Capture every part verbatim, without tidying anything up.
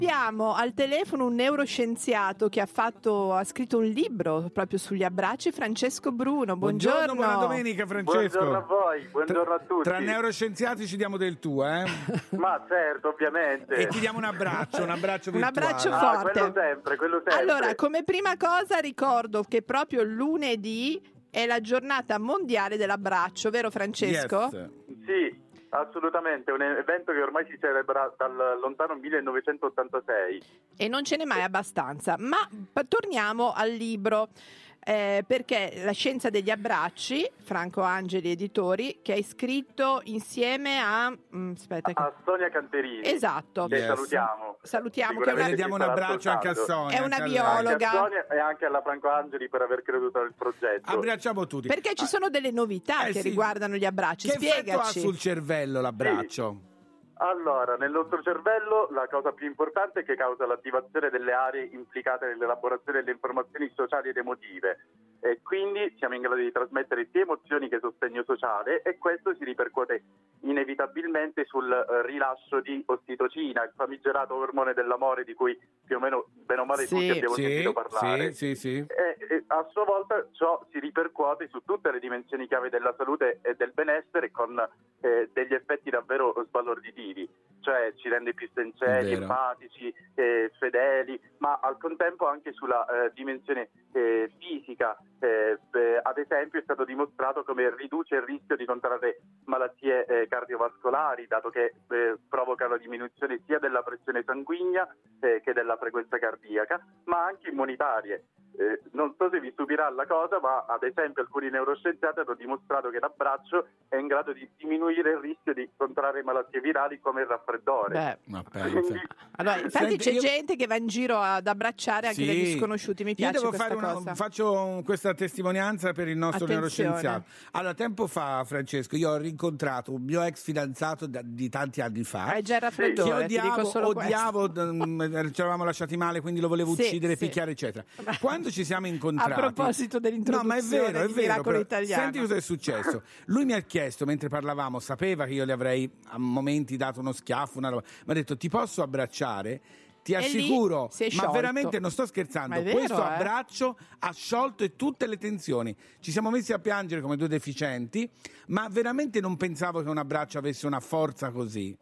Abbiamo al telefono un neuroscienziato che ha fatto, ha scritto un libro proprio sugli abbracci, Francesco Bruno. Buongiorno. Buongiorno, buona domenica Francesco. Buongiorno a voi, buongiorno a tutti. Tra neuroscienziati ci diamo del tuo, eh? Ma certo, ovviamente. E ti diamo un abbraccio, un abbraccio Un virtuale. abbraccio Ah, forte. quello sempre, quello sempre. Allora, come prima cosa ricordo che proprio lunedì è la giornata mondiale dell'abbraccio, vero Francesco? Yes. Sì, assolutamente, un evento che ormai si celebra dal lontano millenovecentottantasei. E non ce n'è mai abbastanza. Ma p- torniamo al libro. Eh, perché La scienza degli abbracci, Franco Angeli Editori, che hai scritto insieme a mm, aspetta che... A Sonia Canterini. Esatto. Che Yes. salutiamo. Salutiamo, che è una, Le diamo un abbraccio anche a Sonia. È una anche a lei. biologa. Anche a Sonia e anche alla Franco Angeli per aver creduto nel progetto. Abbracciamo tutti. perché ci sono delle novità Eh che sì. riguardano gli abbracci. Che effetto ha Spiegaci. sul cervello l'abbraccio? Allora, nel nostro cervello la cosa più importante è che causa l'attivazione delle aree implicate nell'elaborazione delle informazioni sociali ed emotive, e quindi siamo in grado di trasmettere sia emozioni che sostegno sociale, e questo si ripercuote inevitabilmente sul eh, rilascio di ossitocina, il famigerato ormone dell'amore di cui più o meno bene o male Sì. tutti abbiamo Sì, sentito parlare. sì, sì, sì. E, e a sua volta ciò si ripercuote su tutte le dimensioni chiave della salute e del benessere, con eh, degli effetti davvero sbalorditivi, cioè ci rende più sinceri, Vero. empatici, eh, fedeli, ma al contempo anche sulla eh, dimensione eh, fisica. Eh, beh, ad esempio è stato dimostrato come riduce il rischio di contrarre malattie eh, cardiovascolari, dato che eh, provoca la diminuzione sia della pressione sanguigna eh, che della frequenza cardiaca, ma anche immunitarie. Eh, non so se vi stupirà la cosa, ma ad esempio alcuni neuroscienziati hanno dimostrato che l'abbraccio è in grado di diminuire il rischio di contrarre malattie virali come il raffreddore. Beh, Ma pensa. Quindi, allora, infatti Senti, c'è io- gente che va in giro ad abbracciare anche Sì. degli sconosciuti. Mi piace Io devo questa fare una, cosa. faccio un- questa testimonianza per il nostro Attenzione. neuroscienziato. Allora, tempo fa, Francesco, io ho rincontrato un mio ex fidanzato da- di tanti anni fa. Hai già il che raffreddore, ti odiavo, dico solo odiavo, d- ci eravamo lasciati male, quindi lo volevo Sì, uccidere, sì. picchiare, eccetera. Quando ci siamo incontrati, A proposito no, ma è dell'introduzione vero, è di vero. Miracolo però Italiano. Senti cosa è successo. Lui mi ha chiesto mentre parlavamo, sapeva che io le avrei a momenti dato uno schiaffo, una roba. Mi ha detto: ti posso abbracciare? Ti E lì assicuro, si è ma sciolto. veramente non sto Ma scherzando. è vero, Questo eh? abbraccio ha sciolto e tutte le tensioni. Ci siamo messi a piangere come due deficienti, ma veramente non pensavo che un abbraccio avesse una forza così.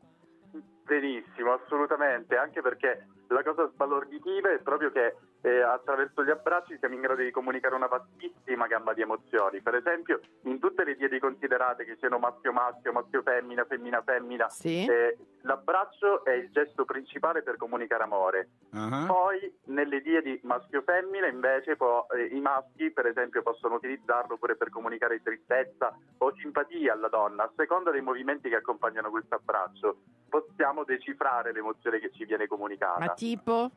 benissimo, assolutamente, anche perché la cosa sbalorditiva è proprio che eh, attraverso gli abbracci siamo in grado di comunicare una vastissima gamma di emozioni. Per esempio, in tutte le diadi considerate, che siano maschio-maschio, maschio-femmina, femmina-femmina, Sì. eh, l'abbraccio è il gesto principale per comunicare amore. Ah. Poi nelle diadi maschio-femmina invece può, eh, i maschi per esempio possono utilizzarlo pure per comunicare tristezza o simpatia alla donna. A seconda dei movimenti che accompagnano questo abbraccio possiamo decifrare l'emozione che ci viene comunicata. Ma tipo?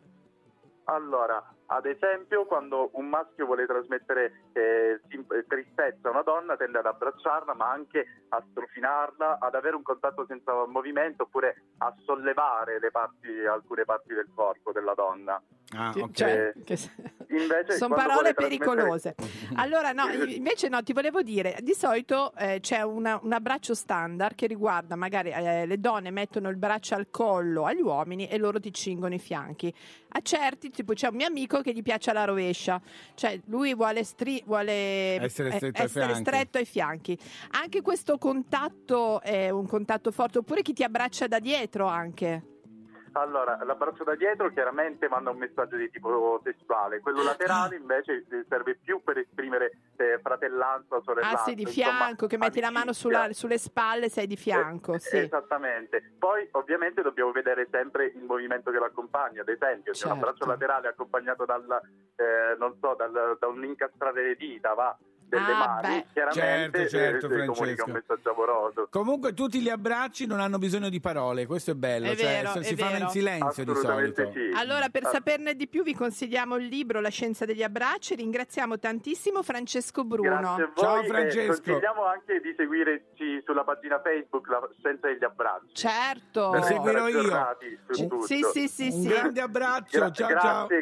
Allora, ad esempio, quando un maschio vuole trasmettere eh, sim- eh, tristezza a una donna, tende ad abbracciarla, ma anche a strofinarla, ad avere un contatto senza movimento, oppure a sollevare le parti, alcune parti del corpo della donna. Ah, ok. Cioè, che- Invece, sono quando parole vuole trasmettere- pericolose. Allora, no, invece no, ti volevo dire, di solito eh, c'è una- un abbraccio standard che riguarda magari eh, le donne mettono il braccio al collo agli uomini e loro ti cingono i fianchi. A certi, tipo c'è un mio amico che gli piace alla rovescia, cioè lui vuole, stri- vuole Essere eh, stretto ai essere fianchi. stretto ai fianchi. Anche questo contatto è un contatto forte, oppure chi ti abbraccia da dietro anche. Allora, l'abbraccio da dietro chiaramente manda un messaggio di tipo sessuale, quello laterale invece eh, serve più per esprimere eh, fratellanza o sorellanza. Ah, sei di insomma, fianco, che metti la mano amicizia. sulla- sulle spalle, sei di fianco, Eh, sì. Esattamente. Poi ovviamente dobbiamo vedere sempre il movimento che lo accompagna. Ad esempio, se un Certo. abbraccio laterale è accompagnato dal, eh, non so, dal, da un incastrare le dita, va, delle Ah, mani, beh. chiaramente Certo, certo, eh, si comunica Francesco. un messaggio amoroso. Comunque tutti gli abbracci non hanno bisogno di parole, questo è bello, È cioè, vero, so- è si fanno vero. in silenzio di Assolutamente solito. sì. Allora, per Ah, saperne di più vi consigliamo il libro La scienza degli abbracci. Ringraziamo tantissimo Francesco Bruno. Grazie a voi. Ciao, e Francesco. consigliamo anche di seguirci sulla pagina Facebook La scienza degli abbracci. Certo. Per Lo seguirò restare io. aggiornati su Sì, tutto. sì, sì, sì, Un sì. grande abbraccio, Gra- ciao grazie, ciao.